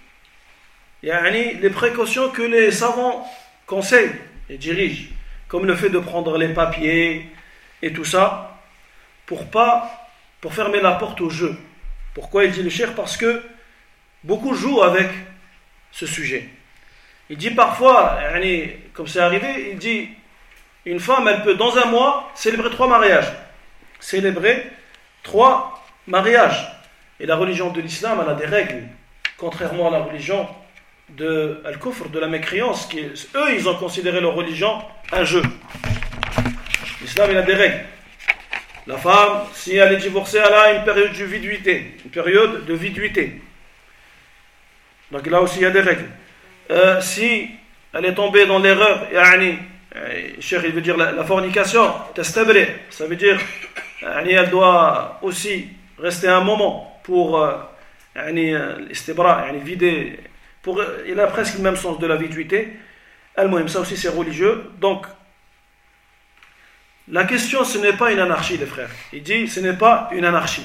Speaker 2: les précautions que les savants conseillent et dirigent, comme le fait de prendre les papiers et tout ça, pour pas, pour fermer la porte au jeu. Pourquoi il dit le cheikh? Parce que beaucoup jouent avec ce sujet. Il dit parfois, comme c'est arrivé, il dit une femme, elle peut dans un mois célébrer trois mariages. Célébrer trois mariages. Et la religion de l'islam, elle a des règles, contrairement à la religion de Al-Kufr, de la mécréance, qui, eux, ils ont considéré leur religion un jeu. L'islam, il a des règles. La femme, si elle est divorcée, elle a une période de viduité. Une période de viduité. Donc là aussi, il y a des règles. Euh, si elle est tombée dans l'erreur, yani, cher, il veut dire la, la fornication, testabri, ça veut dire yani, elle doit aussi rester un moment pour euh, yani, l'istibra, yani, vider. Pour, il a presque le même sens de la viduité. Al-Muhim, ça aussi c'est religieux. Donc, la question, ce n'est pas une anarchie, les frères. Il dit, ce n'est pas une anarchie.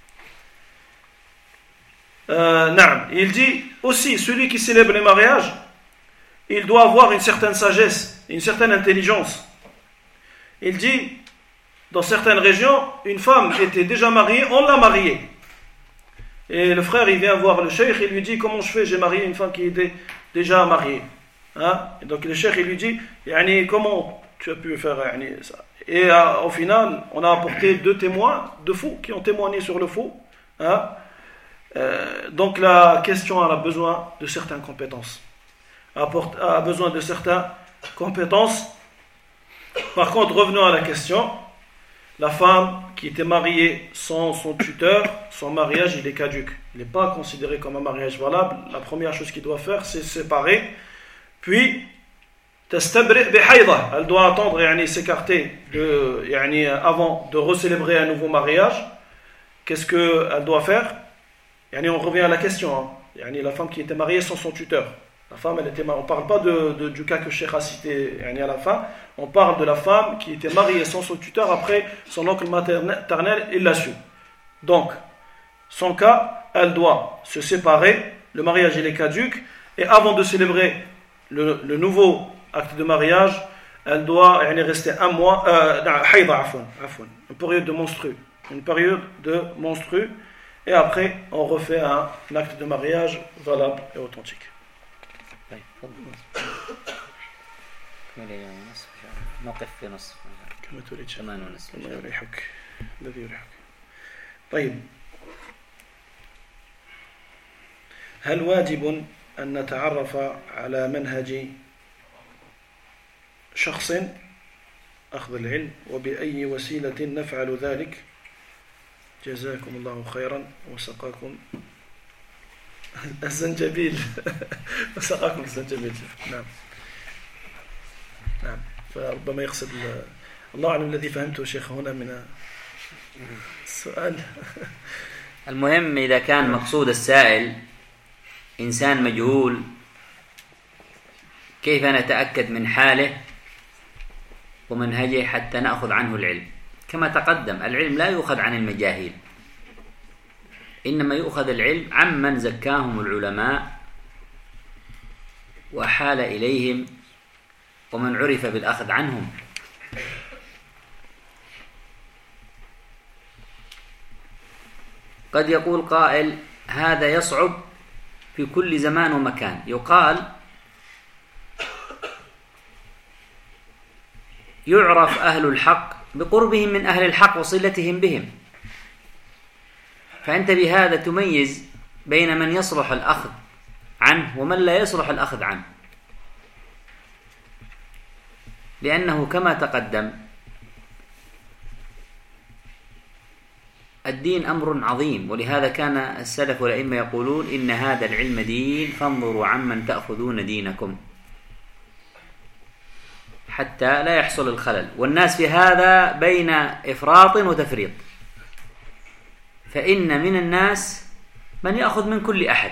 Speaker 2: Euh, il dit aussi, celui qui célèbre les mariages, il doit avoir une certaine sagesse, une certaine intelligence. Il dit, dans certaines régions, une femme était déjà mariée, on l'a mariée. Et le frère, il vient voir le cheikh, il lui dit, comment je fais, j'ai marié une femme qui était déjà mariée. Hein? Et donc le cheikh, il lui dit, yani, comment tu as pu faire yani, ça? Et euh, au final, on a apporté deux témoins, deux faux, qui ont témoigné sur le faux. Hein? Euh, donc la question, elle a besoin de certaines compétences. Apporte, a besoin de certaines compétences. Par contre, revenons à la question. La femme qui était mariée sans son tuteur, son mariage, il est caduc. Il n'est pas considéré comme un mariage valable. La première chose qu'il doit faire, c'est se séparer. Puis, elle doit attendre yani, s'écarter de, yani, avant de recélébrer un nouveau mariage. Qu'est-ce qu'elle doit faire? Yani, on revient à la question. Hein. Yani, la femme qui était mariée sans son tuteur. La femme, elle était mariée. On ne parle pas de, de, du cas que Cheikh a cité yani, à la fin. On parle de la femme qui était mariée sans son tuteur. Après, son oncle maternel, il l'a su. Donc, son cas, elle doit se séparer. Le mariage, il est caduc. Et avant de célébrer le, le nouveau acte de mariage, elle doit yani, rester un mois, euh, une période de monstru, une période de monstru, et après on refait un, un acte de mariage valable et authentique. طيب هل واجب أن نتعرف على منهج شخص أخذ العلم وبأي وسيلة نفعل ذلك؟ جزاكم الله خيرا وسقاكم الزنجبيل وسقاكم الزنجبيل. نعم نعم فربما يقصد الله أعلم الذي فهمته شيخ هنا من السؤال.
Speaker 1: المهم إذا كان مقصود السائل إنسان مجهول كيف نتأكد من حاله ومنهجه حتى نأخذ عنه العلم؟ كما تقدم العلم لا يؤخذ عن المجاهيل، إنما يؤخذ العلم عمن زكاهم العلماء وحال إليهم ومن عرف بالأخذ عنهم. قد يقول قائل هذا يصعب في كل زمان ومكان. يقال يعرف أهل الحق بقربهم من أهل الحق وصلتهم بهم، فأنت بهذا تميز بين من يصلح الأخذ عنه ومن لا يصلح الأخذ عنه، لأنه كما تقدم الدين أمر عظيم، ولهذا كان السلف والأئمة يقولون إن هذا العلم دين فانظروا عمن تأخذون دينكم حتى لا يحصل الخلل. والناس في هذا بين إفراط وتفريط، فإن من الناس من يأخذ من كل أحد،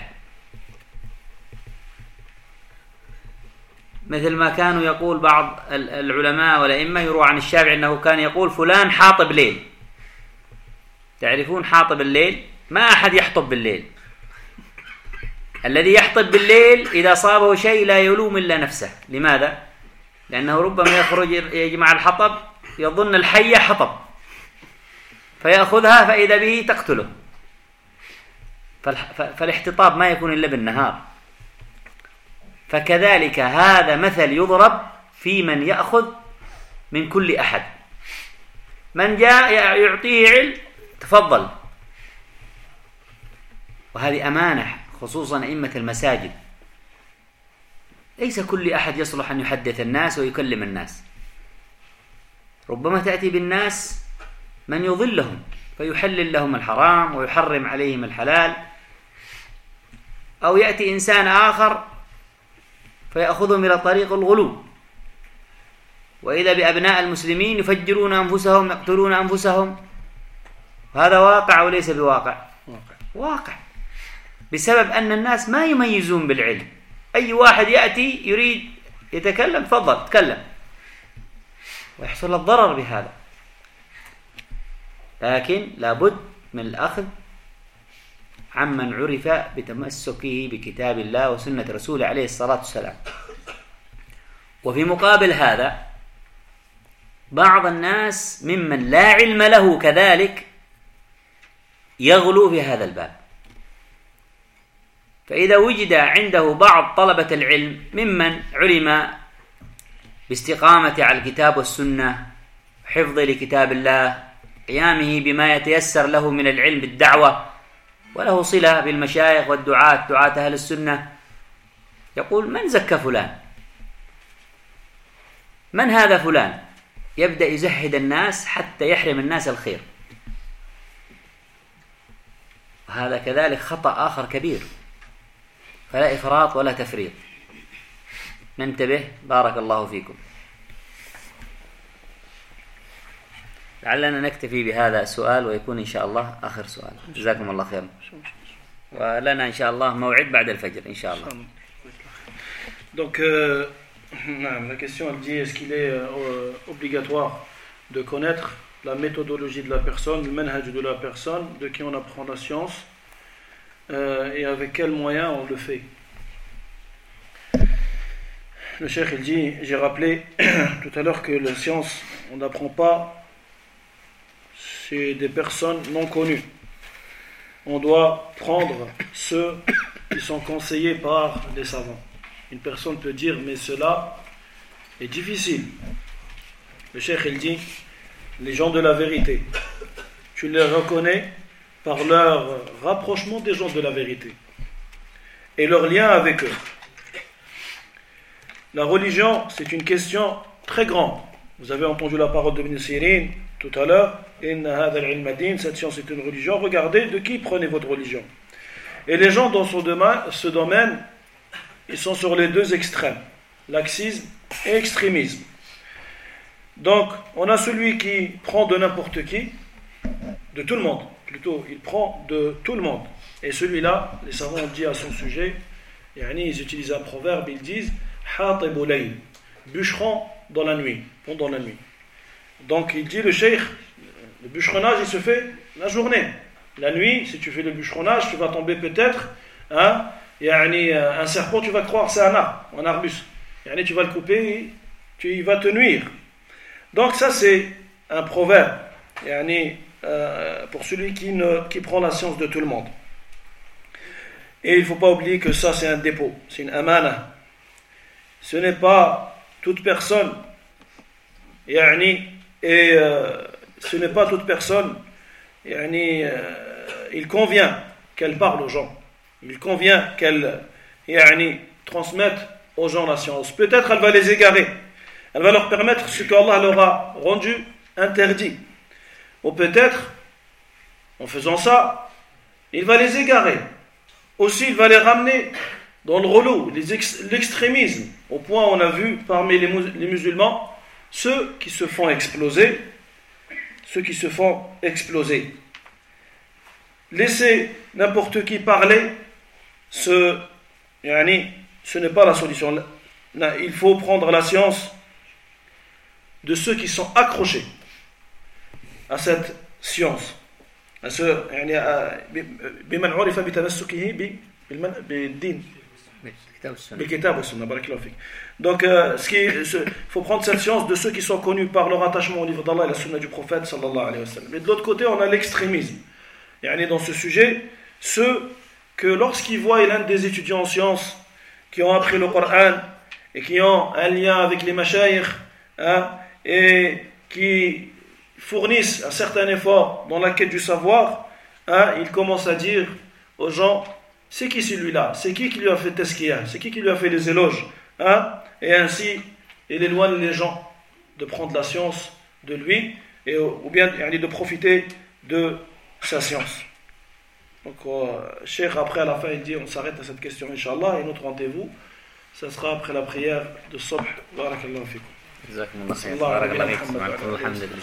Speaker 1: مثل ما كانوا يقول بعض العلماء والأئمة يروى عن الشافعي أنه كان يقول فلان حاطب ليل. تعرفون حاطب الليل؟ ما أحد يحطب بالليل. الذي يحطب بالليل إذا صابه شيء لا يلوم إلا نفسه. لماذا؟ لأنه ربما يخرج يجمع الحطب يظن الحية حطب فيأخذها فإذا به تقتله. فالاحتطاب ما يكون إلا بالنهار. فكذلك هذا مثل يضرب في من يأخذ من كل أحد. من جاء يعطيه علم تفضل، وهذه أمانة خصوصا أئمة المساجد. ليس كل أحد يصلح أن يحدث الناس ويكلم الناس. ربما تأتي بالناس من يضلهم فيحلل لهم الحرام ويحرم عليهم الحلال، أو يأتي إنسان آخر فيأخذهم إلى طريق الغلو، وإذا بأبناء المسلمين يفجرون أنفسهم يقتلون أنفسهم. هذا واقع وليس بواقع؟ واقع. واقع بسبب أن الناس ما يميزون بالعلم. أي واحد يأتي يريد يتكلم تفضل تكلم، ويحصل الضرر بهذا. لكن لابد من الأخذ عمن عرف بتمسكه بكتاب الله وسنة رسوله عليه الصلاة والسلام. وفي مقابل هذا بعض الناس ممن لا علم له كذلك يغلو في هذا الباب. فإذا وجد عنده بعض طلبة العلم ممن علم باستقامة على الكتاب والسنة، حفظ لكتاب الله، قيامه بما يتيسر له من العلم بالدعوة، وله صلة بالمشايخ والدعاة دعاة أهل السنة، يقول من زكى فلان؟ من هذا فلان؟ يبدأ يزهد الناس حتى يحرم الناس الخير. وهذا كذلك خطأ آخر كبير. فلا إفراط ولا تفريط. ننتبه بارك الله فيكم. لعلنا نكتفي بهذا السؤال ويكون إن شاء الله آخر سؤال. جزاكم الله خيرا. ولنا إن شاء الله موعد بعد الفجر إن شاء الله.
Speaker 2: Donc, euh, la question elle dit, est-ce qu'il est euh, obligatoire de connaître la méthodologie de la personne, le manhaj de la personne, de qui on apprend la science, euh, et avec quels moyens on le fait. Le cheikh il dit, j'ai rappelé tout à l'heure que la science, on n'apprend pas chez des personnes non connues. On doit prendre ceux qui sont conseillés par les savants. Une personne peut dire, mais cela est difficile. Le cheikh il dit, les gens de la vérité, tu les reconnais par leur rapprochement des gens de la vérité et leur lien avec eux. La religion, c'est une question très grande. Vous avez entendu la parole de Ibn Sirin tout à l'heure. Inna hadha al-ilm din, cette science est une religion. Regardez de qui prenez votre religion. Et les gens dans ce domaine, ce domaine, ils sont sur les deux extrêmes, laxisme et extrémisme. Donc, on a celui qui prend de n'importe qui, de tout le monde, plutôt, il prend de tout le monde. Et celui-là, les savants ont dit à son sujet, yani, ils utilisent un proverbe, ils disent Hatibu layl, bûcheron dans la nuit, pendant la nuit. Donc, il dit le cheikh, le bûcheronnage, il se fait la journée. La nuit, si tu fais le bûcheronnage, tu vas tomber peut-être, hein, yani, un serpent, tu vas croire c'est un arbre, un arbuste. Yani, tu vas le couper, tu, il va te nuire. Donc ça c'est un proverbe, yani, euh, pour celui qui, ne, qui prend la science de tout le monde. Et il ne faut pas oublier que ça c'est un dépôt, c'est une amana. Ce n'est pas toute personne, yani, et euh, ce n'est pas toute personne, yani, euh, il convient qu'elle parle aux gens, il convient qu'elle yani, transmette aux gens la science. Peut-être elle va les égarer, elle va leur permettre ce qu'Allah leur a rendu interdit. Ou peut-être, en faisant ça, il va les égarer. Aussi, il va les ramener dans le relou, les ex- l'extrémisme, au point où on a vu parmi les, mus- les musulmans, ceux qui se font exploser, ceux qui se font exploser. Laisser n'importe qui parler, ce, yani, ce n'est pas la solution. Là, il faut prendre la science de ceux qui sont accrochés à cette science. À ce, يعني, à, بمن عرف بتمسكه بالدين بالكتاب والسنة. بارك الله فيك. Donc, euh, ce qui, il faut prendre cette science de ceux qui sont connus par leur attachement au livre d'Allah et la sunna du prophète sallallahu alayhi wa sallam. Mais de l'autre côté, on a l'extrémisme. Yani, dans ce sujet, ceux que lorsqu'ils voient l'un des étudiants en sciences qui ont appris le Coran et qui ont un lien avec les mashayikh, hein, et qui fournissent un certain effort dans la quête du savoir, hein, ils commencent à dire aux gens, c'est qui celui-là? C'est qui qui lui a fait tazkiya? C'est qui qui lui a fait les éloges? Hein? Et ainsi, il éloigne les gens de prendre la science de lui, et, ou bien de profiter de sa science. Donc, euh, Cheikh, après à la fin, il dit, on s'arrête à cette question, Inch'Allah, et notre rendez-vous, ça sera après la prière de Subh. Barakallahu fikum.
Speaker 1: جزاكم الله خير. بارك الله فيك.